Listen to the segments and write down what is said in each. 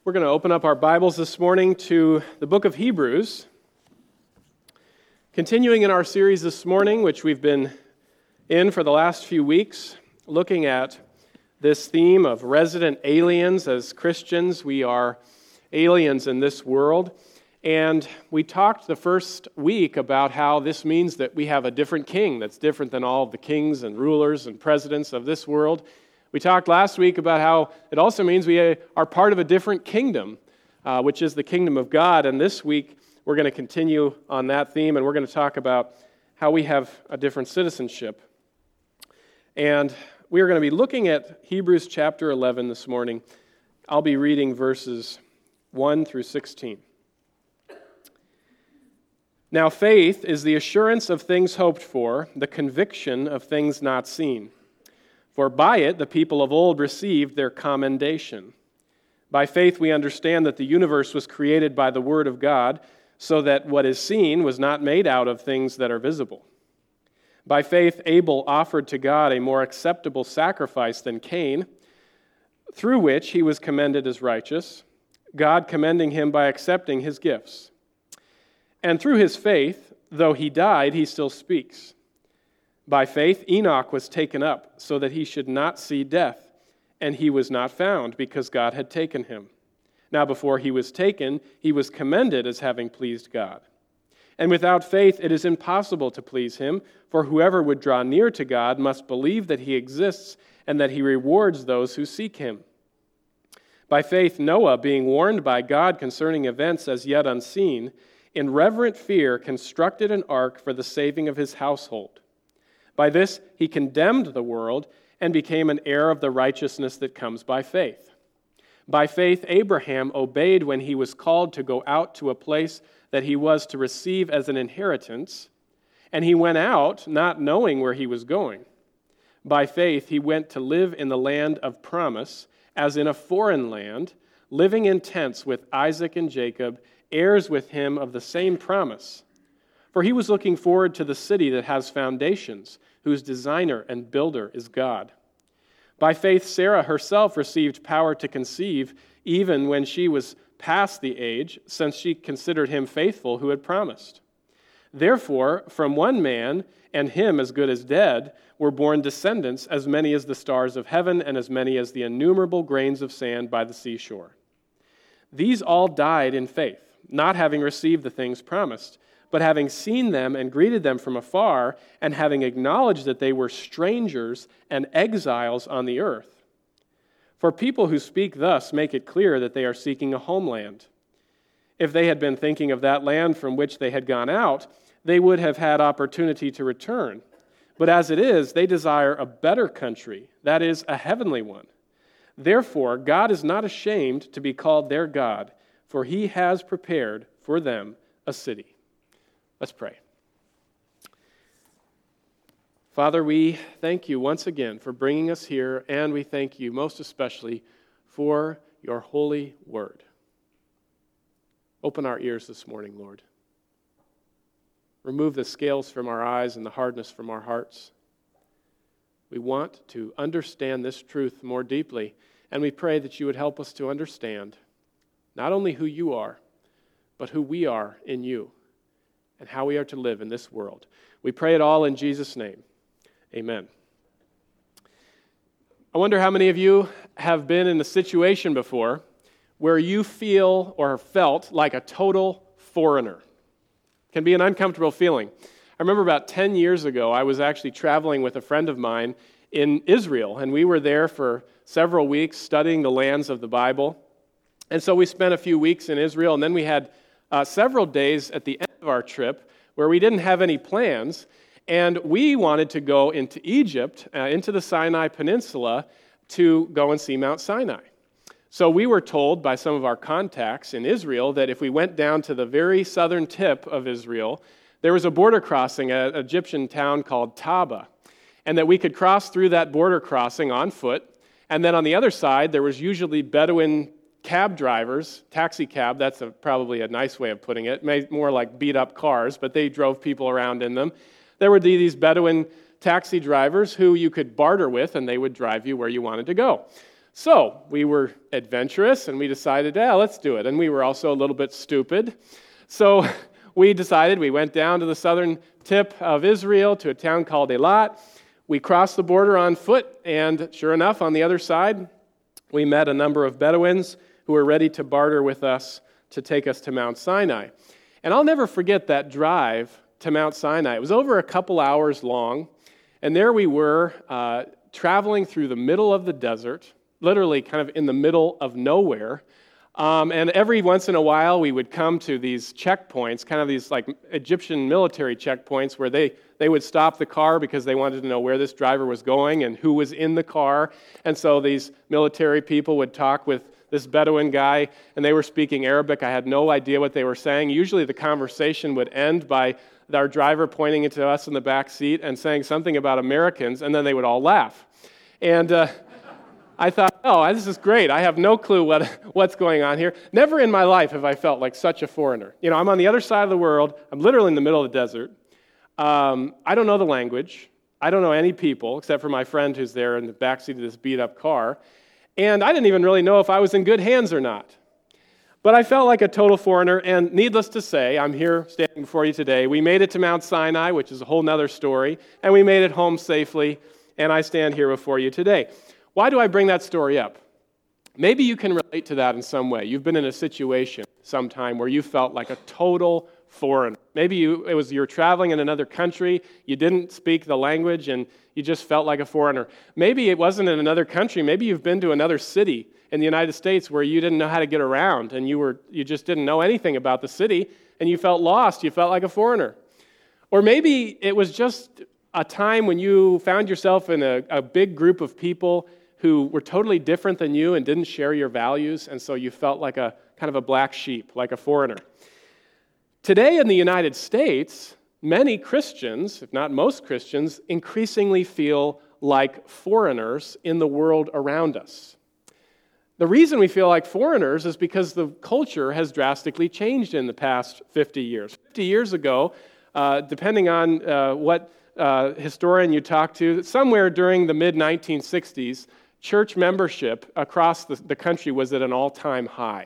We're going to open up our Bibles this morning to the book of Hebrews. Continuing in our series this morning, which we've been in for the last few weeks, looking at this theme of resident aliens. As Christians, we are aliens in this world. And we talked the first week about how this means that we have a different king that's different than all of the kings and rulers and presidents of this world. We talked last week about how it also means we are part of a different kingdom, which is the kingdom of God. And this week, we're going to continue on that theme, and we're going to talk about how we have a different citizenship. And we are going to be looking at Hebrews chapter 11 this morning. I'll be reading verses 1 through 16. Now faith is the assurance of things hoped for, the conviction of things not seen. For by it the people of old received their commendation. By faith we understand that the universe was created by the word of God, so that what is seen was not made out of things that are visible. By faith Abel offered to God a more acceptable sacrifice than Cain, through which he was commended as righteous, God commending him by accepting his gifts. And through his faith, though he died, he still speaks. By faith, Enoch was taken up so that he should not see death, and he was not found because God had taken him. Now before he was taken, he was commended as having pleased God. And without faith, it is impossible to please him, for whoever would draw near to God must believe that he exists and that he rewards those who seek him. By faith, Noah, being warned by God concerning events as yet unseen, in reverent fear constructed an ark for the saving of his household. By this he condemned the world and became an heir of the righteousness that comes by faith. By faith Abraham obeyed when he was called to go out to a place that he was to receive as an inheritance, and he went out not knowing where he was going. By faith he went to live in the land of promise, as in a foreign land, living in tents with Isaac and Jacob, heirs with him of the same promise. For he was looking forward to the city that has foundations, whose designer and builder is God. By faith, Sarah herself received power to conceive, even when she was past the age, since she considered him faithful who had promised. Therefore, from one man, and him as good as dead, were born descendants as many as the stars of heaven and as many as the innumerable grains of sand by the seashore. These all died in faith, not having received the things promised, but having seen them and greeted them from afar, and having acknowledged that they were strangers and exiles on the earth. For people who speak thus make it clear that they are seeking a homeland. If they had been thinking of that land from which they had gone out, they would have had opportunity to return. But as it is, they desire a better country, that is, a heavenly one. Therefore, God is not ashamed to be called their God, for he has prepared for them a city. Let's pray. Father, we thank you once again for bringing us here, and we thank you most especially for your holy word. Open our ears this morning, Lord. Remove the scales from our eyes and the hardness from our hearts. We want to understand this truth more deeply, and we pray that you would help us to understand not only who you are, but who we are in you, and how we are to live in this world. We pray it all in Jesus' name. Amen. I wonder how many of you have been in a situation before where you feel or felt like a total foreigner. It can be an uncomfortable feeling. I remember about 10 years ago, I was actually traveling with a friend of mine in Israel, and we were there for several weeks studying the lands of the Bible. And so we spent a few weeks in Israel, and then we had several days at the end of our trip where we didn't have any plans, and we wanted to go into Egypt, into the Sinai Peninsula, to go and see Mount Sinai. So we were told by some of our contacts in Israel that if we went down to the very southern tip of Israel, there was a border crossing at an Egyptian town called Taba, and that we could cross through that border crossing on foot, and then on the other side there was usually Bedouin cab drivers, taxi cab, that's probably a nice way of putting it, more like beat-up cars, but they drove people around in them. There would be these Bedouin taxi drivers who you could barter with, and they would drive you where you wanted to go. So we were adventurous, and we decided, let's do it. And we were also a little bit stupid. So we decided, we went down to the southern tip of Israel to a town called Eilat. We crossed the border on foot, and sure enough, on the other side, we met a number of Bedouins who were ready to barter with us to take us to Mount Sinai. And I'll never forget that drive to Mount Sinai. It was over a couple hours long, and there we were traveling through the middle of the desert, literally kind of in the middle of nowhere. And every once in a while, we would come to these checkpoints, kind of these like Egyptian military checkpoints, where they would stop the car because they wanted to know where this driver was going and who was in the car. And so these military people would talk with this Bedouin guy, and they were speaking Arabic. I had no idea what they were saying. Usually the conversation would end by our driver pointing to us in the back seat and saying something about Americans, and then they would all laugh. And I thought, this is great. I have no clue what's going on here. Never in my life have I felt like such a foreigner. You know, I'm on the other side of the world. I'm literally in the middle of the desert. I don't know the language. I don't know any people except for my friend who's there in the backseat of this beat-up car. And I didn't even really know if I was in good hands or not. But I felt like a total foreigner, and needless to say, I'm here standing before you today. We made it to Mount Sinai, which is a whole nother story, and we made it home safely, and I stand here before you today. Why do I bring that story up? Maybe you can relate to that in some way. You've been in a situation sometime where you felt like a total foreigner. Maybe you're traveling in another country, you didn't speak the language, and you just felt like a foreigner. Maybe it wasn't in another country. Maybe you've been to another city in the United States where you didn't know how to get around, and you just didn't know anything about the city, and you felt lost. You felt like a foreigner. Or maybe it was just a time when you found yourself in a big group of people who were totally different than you and didn't share your values, and so you felt like a kind of a black sheep, like a foreigner. Today in the United States, many Christians, if not most Christians, increasingly feel like foreigners in the world around us. The reason we feel like foreigners is because the culture has drastically changed in the past 50 years. 50 years ago, depending on what historian you talk to, somewhere during the mid-1960s, church membership across the country was at an all-time high.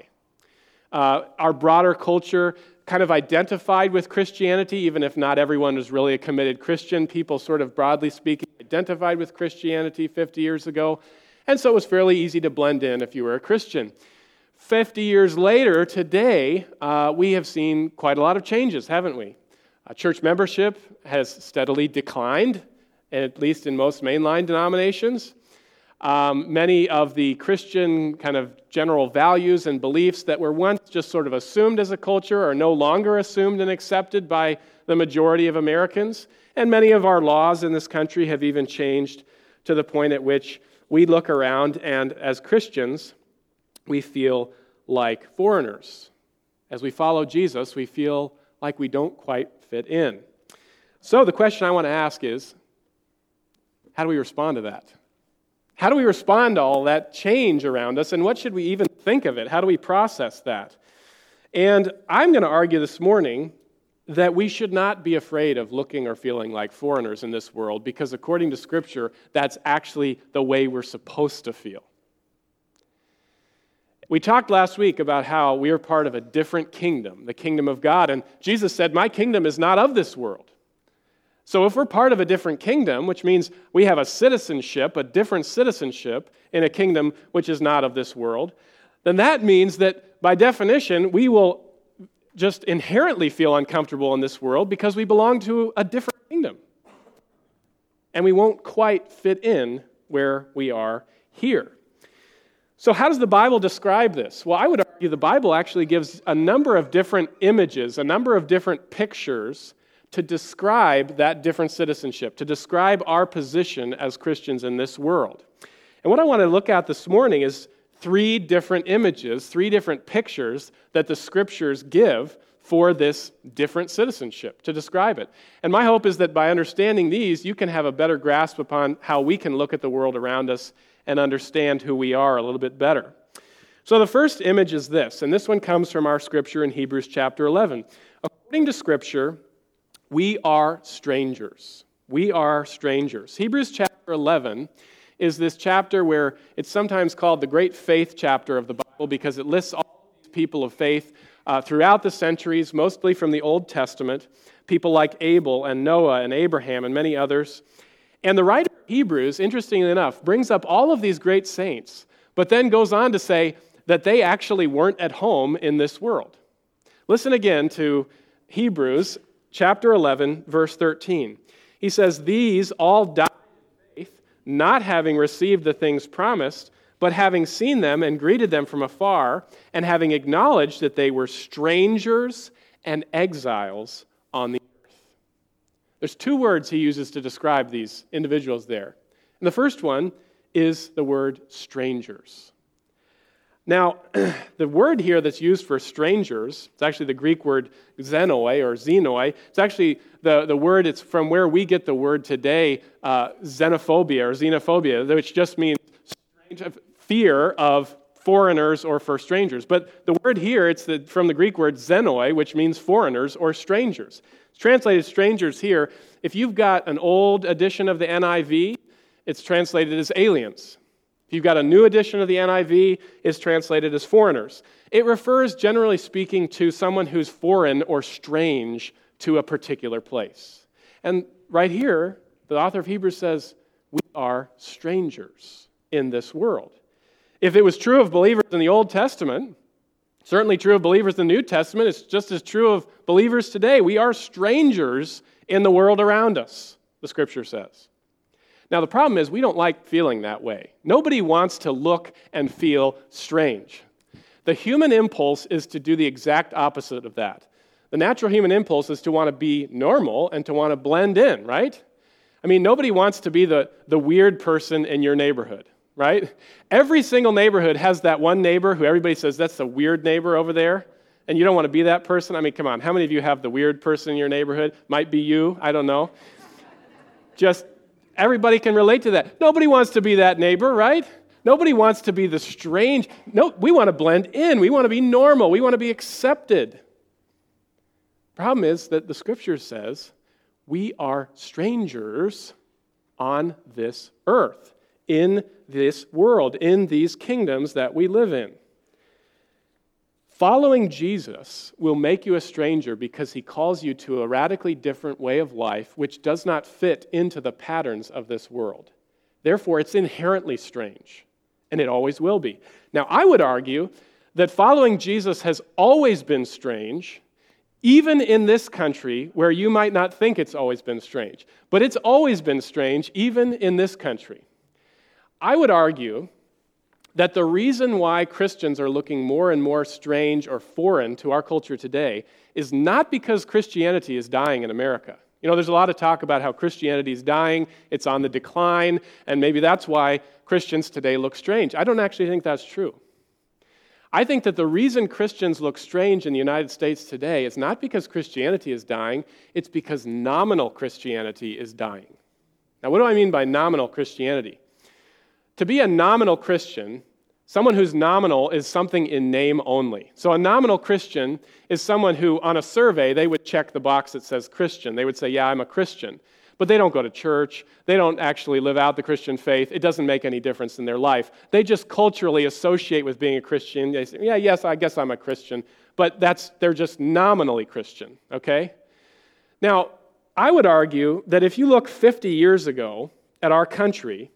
Our broader culture kind of identified with Christianity, even if not everyone was really a committed Christian. People sort of broadly speaking identified with Christianity 50 years ago, and so it was fairly easy to blend in if you were a Christian. 50 years later, today, we have seen quite a lot of changes, haven't we? Church membership has steadily declined, at least in most mainline denominations. Many of the Christian kind of general values and beliefs that were once just sort of assumed as a culture are no longer assumed and accepted by the majority of Americans. And many of our laws in this country have even changed to the point at which we look around and as Christians, we feel like foreigners. As we follow Jesus, we feel like we don't quite fit in. So the question I want to ask is, how do we respond to that? How do we respond to all that change around us, and what should we even think of it? How do we process that? And I'm going to argue this morning that we should not be afraid of looking or feeling like foreigners in this world, because according to Scripture, that's actually the way we're supposed to feel. We talked last week about how we are part of a different kingdom, the kingdom of God, and Jesus said, "My kingdom is not of this world." So if we're part of a different kingdom, which means we have a citizenship, a different citizenship in a kingdom which is not of this world, then that means that by definition, we will just inherently feel uncomfortable in this world because we belong to a different kingdom. And we won't quite fit in where we are here. So how does the Bible describe this? Well, I would argue the Bible actually gives a number of different images, a number of different pictures to describe that different citizenship, to describe our position as Christians in this world. And what I want to look at this morning is three different images, three different pictures that the Scriptures give for this different citizenship, to describe it. And my hope is that by understanding these, you can have a better grasp upon how we can look at the world around us and understand who we are a little bit better. So the first image is this, and this one comes from our Scripture in Hebrews chapter 11. According to Scripture, we are strangers. We are strangers. Hebrews chapter 11 is this chapter where it's sometimes called the Great Faith chapter of the Bible because it lists all these people of faith throughout the centuries, mostly from the Old Testament, people like Abel and Noah and Abraham and many others. And the writer of Hebrews, interestingly enough, brings up all of these great saints, but then goes on to say that they actually weren't at home in this world. Listen again to Hebrews chapter 11, verse 13. He says, "These all died in faith, not having received the things promised, but having seen them and greeted them from afar, and having acknowledged that they were strangers and exiles on the earth." There's two words he uses to describe these individuals there. And the first one is the word strangers. Now, the word here that's used for strangers, it's actually the Greek word xenoi or xenoi. It's actually the word, it's from where we get the word today, xenophobia or xenophobia, which just means fear of foreigners or for strangers. But the word here, it's from the Greek word xenoi, which means foreigners or strangers. It's translated strangers here. If you've got an old edition of the NIV, it's translated as aliens. If you've got a new edition of the NIV, it's translated as foreigners. It refers, generally speaking, to someone who's foreign or strange to a particular place. And right here, the author of Hebrews says, we are strangers in this world. If it was true of believers in the Old Testament, certainly true of believers in the New Testament, it's just as true of believers today. We are strangers in the world around us, the Scripture says. Now, the problem is we don't like feeling that way. Nobody wants to look and feel strange. The human impulse is to do the exact opposite of that. The natural human impulse is to want to be normal and to want to blend in, right? I mean, nobody wants to be the weird person in your neighborhood, right? Every single neighborhood has that one neighbor who everybody says, that's the weird neighbor over there, and you don't want to be that person. I mean, come on, how many of you have the weird person in your neighborhood? Might be you, I don't know. Everybody can relate to that. Nobody wants to be that neighbor, right? Nobody wants to be the strange. No, we want to blend in. We want to be normal. We want to be accepted. Problem is that the Scripture says we are strangers on this earth, in this world, in these kingdoms that we live in. Following Jesus will make you a stranger because he calls you to a radically different way of life which does not fit into the patterns of this world. Therefore, it's inherently strange, and it always will be. Now, I would argue that following Jesus has always been strange, even in this country where you might not think it's always been strange. But it's always been strange, even in this country. I would argue that the reason why Christians are looking more and more strange or foreign to our culture today is not because Christianity is dying in America. You know, there's a lot of talk about how Christianity is dying, it's on the decline, and maybe that's why Christians today look strange. I don't actually think that's true. I think that the reason Christians look strange in the United States today is not because Christianity is dying, it's because nominal Christianity is dying. Now, what do I mean by nominal Christianity? To be a nominal Christian, someone who's nominal is something in name only. So a nominal Christian is someone who, on a survey, they would check the box that says Christian. They would say, yeah, I'm a Christian. But they don't go to church. They don't actually live out the Christian faith. It doesn't make any difference in their life. They just culturally associate with being a Christian. They say, yeah, yes, I guess I'm a Christian. But they're just nominally Christian, okay? Now, I would argue that if you look 50 years ago at our country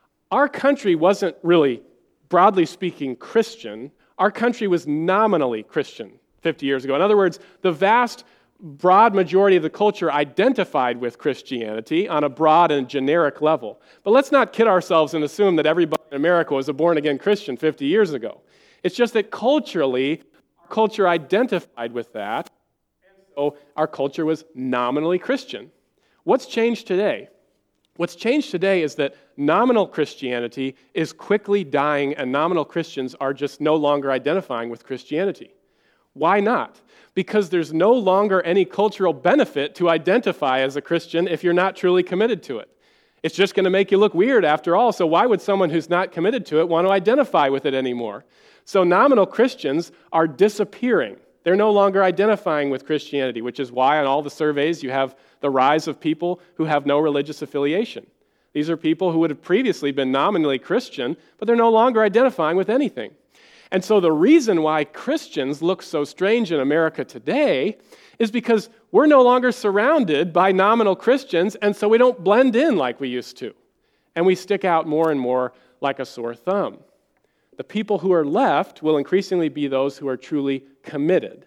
wasn't really, broadly speaking, Christian. Our country was nominally Christian 50 years ago. In other words, the vast, broad majority of the culture identified with Christianity on a broad and generic level. But let's not kid ourselves and assume that everybody in America was a born-again Christian 50 years ago. It's just that culturally, our culture identified with that, and so our culture was nominally Christian. What's changed today? What's changed today is that nominal Christianity is quickly dying, and nominal Christians are just no longer identifying with Christianity. Why not? Because there's no longer any cultural benefit to identify as a Christian if you're not truly committed to it. It's just going to make you look weird after all, so why would someone who's not committed to it want to identify with it anymore? So nominal Christians are disappearing. They're no longer identifying with Christianity, which is why on all the surveys you have the rise of people who have no religious affiliation. These are people who would have previously been nominally Christian, but they're no longer identifying with anything. And so the reason why Christians look so strange in America today is because we're no longer surrounded by nominal Christians, and so we don't blend in like we used to. And we stick out more and more like a sore thumb. The people who are left will increasingly be those who are truly committed.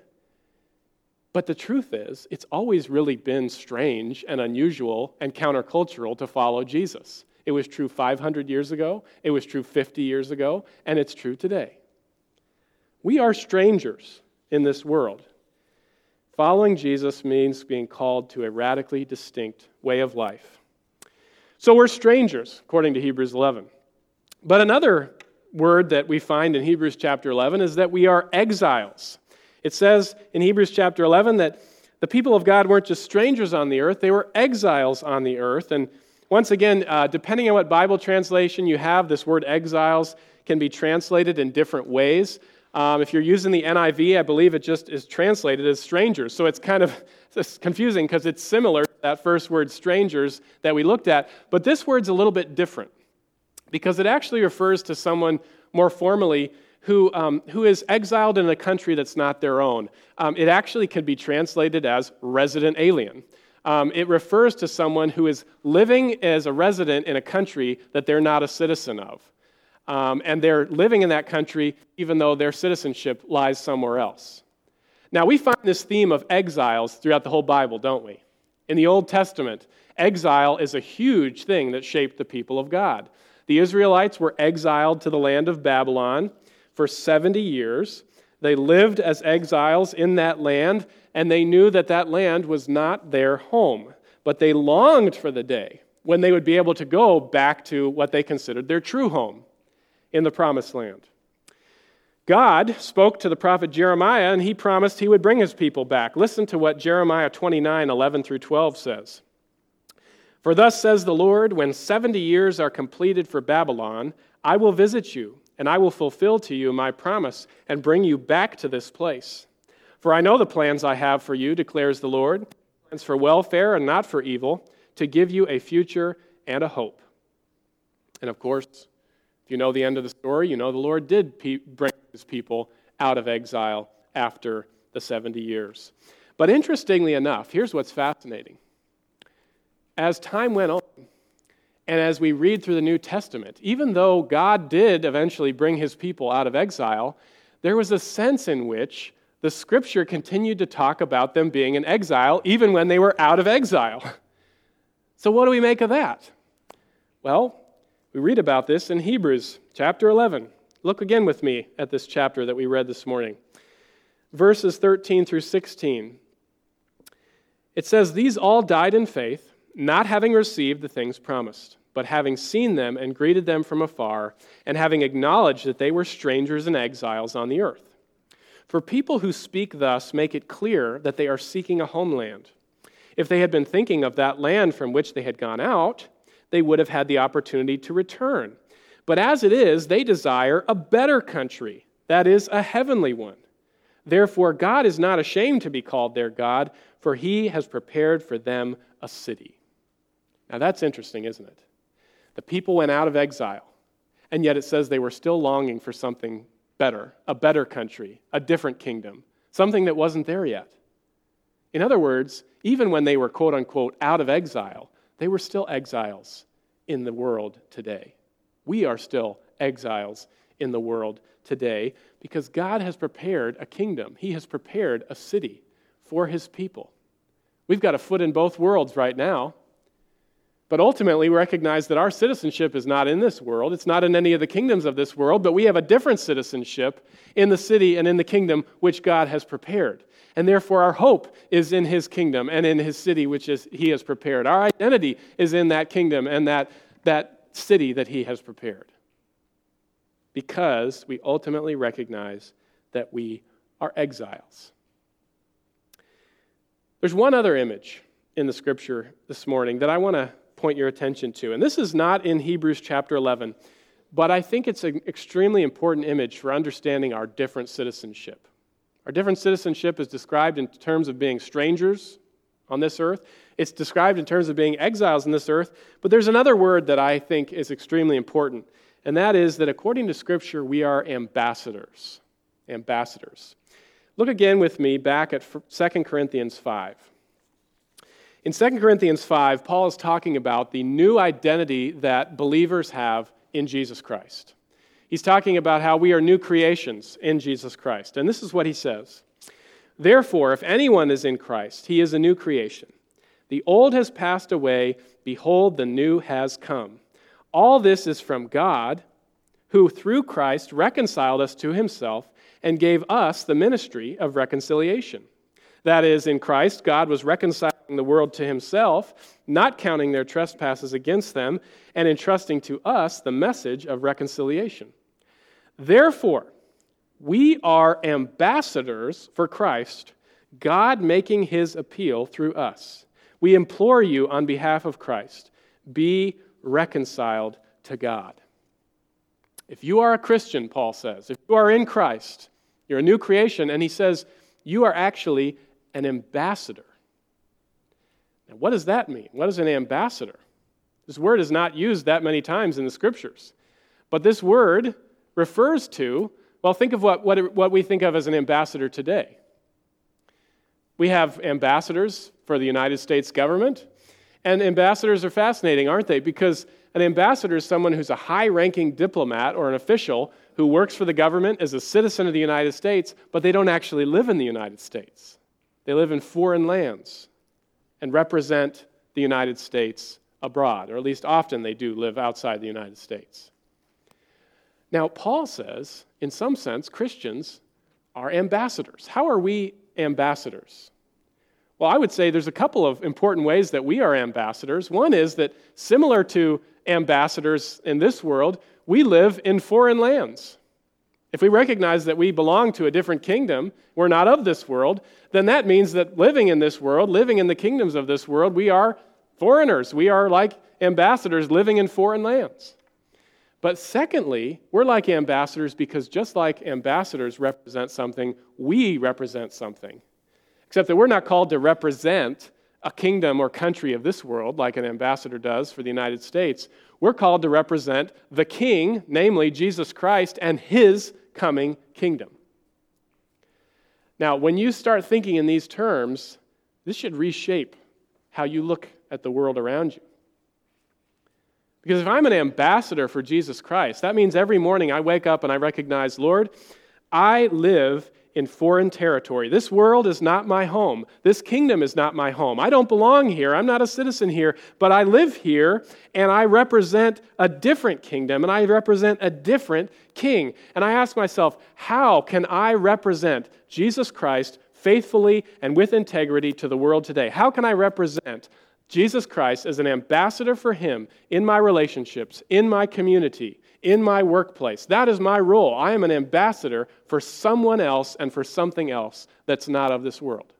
But the truth is, it's always really been strange and unusual and countercultural to follow Jesus. It was true 500 years ago, it was true 50 years ago, and it's true today. We are strangers in this world. Following Jesus means being called to a radically distinct way of life. So we're strangers, according to Hebrews 11. But another word that we find in Hebrews chapter 11 is that we are exiles. It says in Hebrews chapter 11 that the people of God weren't just strangers on the earth, they were exiles on the earth. And once again, depending on what Bible translation you have, this word exiles can be translated in different ways. If you're using the NIV, I believe it just is translated as strangers. So it's kind of confusing because it's similar to that first word, strangers, that we looked at. But this word's a little bit different because it actually refers to someone more formally who is exiled in a country that's not their own. It actually could be translated as resident alien. It refers to someone who is living as a resident in a country that they're not a citizen of. And they're living in that country even though their citizenship lies somewhere else. Now, we find this theme of exiles throughout the whole Bible, don't we? In the Old Testament, exile is a huge thing that shaped the people of God. The Israelites were exiled to the land of Babylon for 70 years. They lived as exiles in that land, and they knew that that land was not their home. But they longed for the day when they would be able to go back to what they considered their true home in the Promised Land. God spoke to the prophet Jeremiah, and he promised he would bring his people back. Listen to what Jeremiah 29:11 through 12 says. For thus says the Lord, when 70 years are completed for Babylon, I will visit you, and I will fulfill to you my promise and bring you back to this place. For I know the plans I have for you, declares the Lord, plans for welfare and not for evil, to give you a future and a hope. And of course, if you know the end of the story, you know the Lord did bring his people out of exile after the 70 years. But interestingly enough, here's what's fascinating. As time went on, and as we read through the New Testament, even though God did eventually bring his people out of exile, there was a sense in which the Scripture continued to talk about them being in exile even when they were out of exile. So what do we make of that? Well, we read about this in Hebrews chapter 11. Look again with me at this chapter that we read this morning. Verses 13 through 16. It says, these all died in faith, not having received the things promised, but having seen them and greeted them from afar, and having acknowledged that they were strangers and exiles on the earth. For people who speak thus make it clear that they are seeking a homeland. If they had been thinking of that land from which they had gone out, they would have had the opportunity to return. But as it is, they desire a better country, that is, a heavenly one. Therefore, God is not ashamed to be called their God, for he has prepared for them a city. Now that's interesting, isn't it? The people went out of exile, and yet it says they were still longing for something better, a better country, a different kingdom, something that wasn't there yet. In other words, even when they were quote-unquote out of exile, they were still exiles in the world today. We are still exiles in the world today because God has prepared a kingdom. He has prepared a city for his people. We've got a foot in both worlds right now. But ultimately, we recognize that our citizenship is not in this world. It's not in any of the kingdoms of this world, but we have a different citizenship in the city and in the kingdom which God has prepared. And therefore, our hope is in his kingdom and in his city which he has prepared. Our identity is in that kingdom and that city that he has prepared. Because we ultimately recognize that we are exiles. There's one other image in the scripture this morning that I want to point your attention to. And this is not in Hebrews chapter 11, but I think it's an extremely important image for understanding our different citizenship. Our different citizenship is described in terms of being strangers on this earth. It's described in terms of being exiles on this earth. But there's another word that I think is extremely important, and that is that according to Scripture, we are ambassadors. Ambassadors. Look again with me back at 2 Corinthians 5. In 2 Corinthians 5, Paul is talking about the new identity that believers have in Jesus Christ. He's talking about how we are new creations in Jesus Christ. And this is what he says. Therefore, if anyone is in Christ, he is a new creation. The old has passed away, behold, the new has come. All this is from God, who through Christ reconciled us to himself and gave us the ministry of reconciliation. That is, in Christ, God was reconciling the world to himself, not counting their trespasses against them, and entrusting to us the message of reconciliation. Therefore, we are ambassadors for Christ, God making his appeal through us. We implore you on behalf of Christ, be reconciled to God. If you are a Christian, Paul says, if you are in Christ, you're a new creation, and he says, you are actually an ambassador. Now, what does that mean? What is an ambassador? This word is not used that many times in the Scriptures. But this word refers to, well, think of what we think of as an ambassador today. We have ambassadors for the United States government, and ambassadors are fascinating, aren't they? Because an ambassador is someone who's a high-ranking diplomat or an official who works for the government as a citizen of the United States, but they don't actually live in the United States. They live in foreign lands and represent the United States abroad, or at least often they do live outside the United States. Now, Paul says, in some sense, Christians are ambassadors. How are we ambassadors? Well, I would say there's a couple of important ways that we are ambassadors. One is that, similar to ambassadors in this world, we live in foreign lands. If we recognize that we belong to a different kingdom, we're not of this world, then that means that living in this world, living in the kingdoms of this world, we are foreigners. We are like ambassadors living in foreign lands. But secondly, we're like ambassadors because just like ambassadors represent something, we represent something. Except that we're not called to represent a kingdom or country of this world like an ambassador does for the United States. We're called to represent the King, namely Jesus Christ, and his coming kingdom. Now, when you start thinking in these terms, this should reshape how you look at the world around you. Because if I'm an ambassador for Jesus Christ, that means every morning I wake up and I recognize, Lord, I live in foreign territory. This world is not my home. This kingdom is not my home. I don't belong here. I'm not a citizen here, but I live here and I represent a different kingdom and I represent a different king. And I ask myself, how can I represent Jesus Christ faithfully and with integrity to the world today? How can I represent Jesus Christ as an ambassador for him in my relationships, in my community, in my workplace? That is my role. I am an ambassador for someone else and for something else that's not of this world.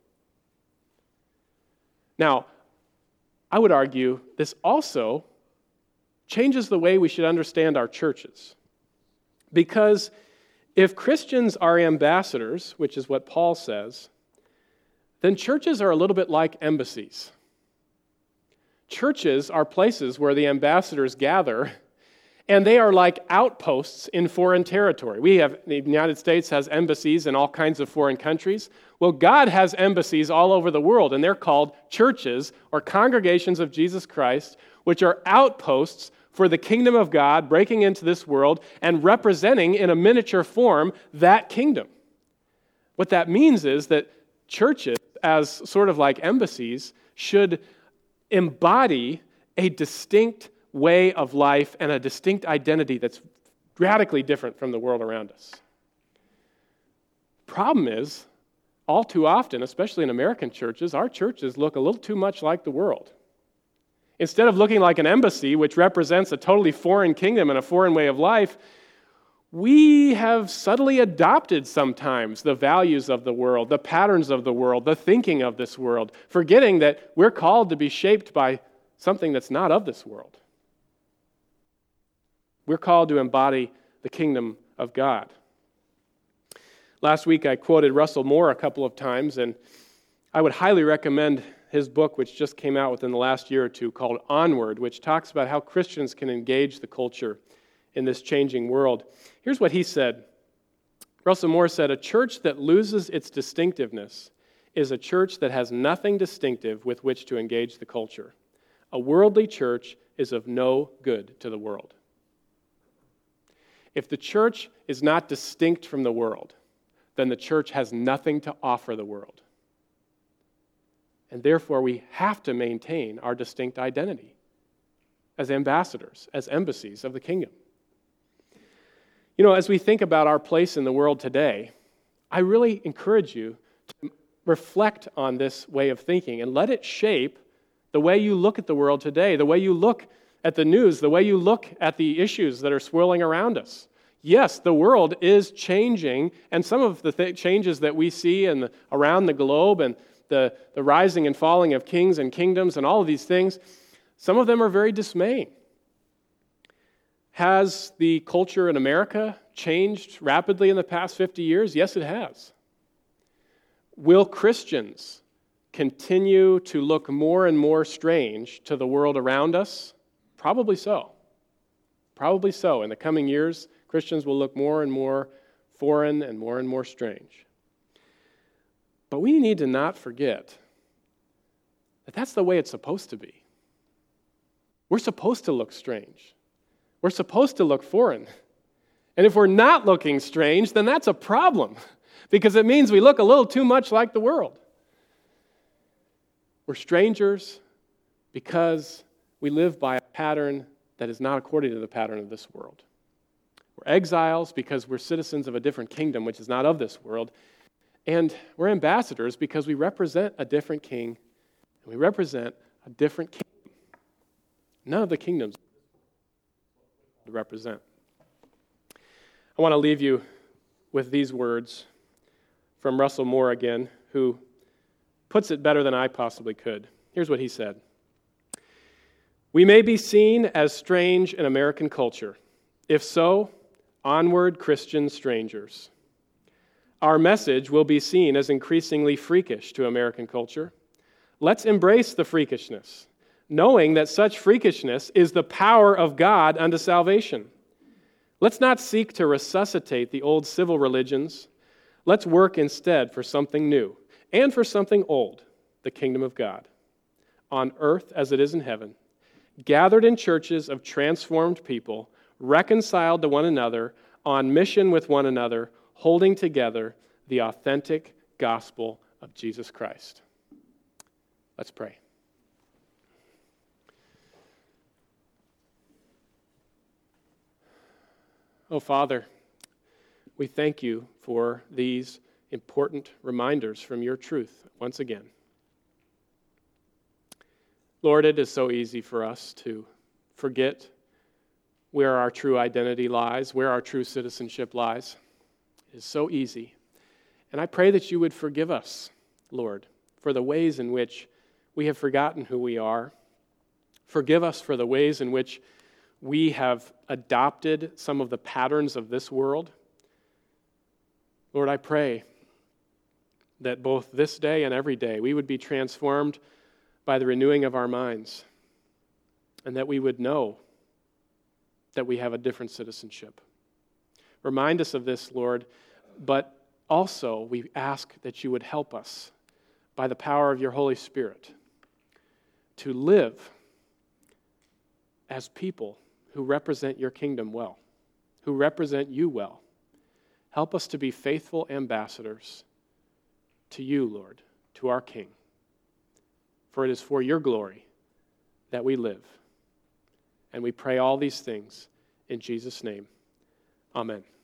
Now, I would argue this also changes the way we should understand our churches. Because if Christians are ambassadors, which is what Paul says, then churches are a little bit like embassies. Churches are places where the ambassadors gather, and they are like outposts in foreign territory. The United States has embassies in all kinds of foreign countries. Well, God has embassies all over the world, and they're called churches or congregations of Jesus Christ, which are outposts for the kingdom of God breaking into this world and representing in a miniature form that kingdom. What that means is that churches, as sort of like embassies, should embody a distinct way of life and a distinct identity that's radically different from the world around us. Problem is, all too often, especially in American churches, our churches look a little too much like the world. Instead of looking like an embassy, which represents a totally foreign kingdom and a foreign way of life, we have subtly adopted sometimes the values of the world, the patterns of the world, the thinking of this world, forgetting that we're called to be shaped by something that's not of this world. We're called to embody the kingdom of God. Last week I quoted Russell Moore a couple of times, and I would highly recommend his book, which just came out within the last year or two, called Onward, which talks about how Christians can engage the culture in this changing world. Here's what he said. Russell Moore said, "A church that loses its distinctiveness is a church that has nothing distinctive with which to engage the culture. A worldly church is of no good to the world." If the church is not distinct from the world, then the church has nothing to offer the world. And therefore, we have to maintain our distinct identity as ambassadors, as embassies of the kingdom. You know, as we think about our place in the world today, I really encourage you to reflect on this way of thinking and let it shape the way you look at the world today, the way you look at the news, the way you look at the issues that are swirling around us. Yes, the world is changing, and some of the changes that we see around the globe and the rising and falling of kings and kingdoms and all of these things, some of them are very dismaying. Has the culture in America changed rapidly in the past 50 years? Yes, it has. Will Christians continue to look more and more strange to the world around us? Probably so. Probably so. In the coming years, Christians will look more and more foreign and more strange. But we need to not forget that that's the way it's supposed to be. We're supposed to look strange. We're supposed to look foreign. And if we're not looking strange, then that's a problem, because it means we look a little too much like the world. We're strangers because we live by a pattern that is not according to the pattern of this world. We're exiles because we're citizens of a different kingdom, which is not of this world. And we're ambassadors because we represent a different king, and we represent a different kingdom. None of the kingdoms to represent. I want to leave you with these words from Russell Moore again, who puts it better than I possibly could. Here's what he said. "We may be seen as strange in American culture. If so, onward, Christian strangers. Our message will be seen as increasingly freakish to American culture. Let's embrace the freakishness, knowing that such freakishness is the power of God unto salvation. Let's not seek to resuscitate the old civil religions. Let's work instead for something new and for something old, the kingdom of God, on earth as it is in heaven, gathered in churches of transformed people, reconciled to one another, on mission with one another, holding together the authentic gospel of Jesus Christ." Let's pray. Oh, Father, we thank you for these important reminders from your truth once again. Lord, it is so easy for us to forget where our true identity lies, where our true citizenship lies. It is so easy. And I pray that you would forgive us, Lord, for the ways in which we have forgotten who we are. Forgive us for the ways in which we have adopted some of the patterns of this world. Lord, I pray that both this day and every day we would be transformed by the renewing of our minds, and that we would know that we have a different citizenship. Remind us of this, Lord, but also we ask that you would help us by the power of your Holy Spirit to live as people who represent your kingdom well, who represent you well. Help us to be faithful ambassadors to you, Lord, to our King. For it is for your glory that we live. And we pray all these things in Jesus' name. Amen.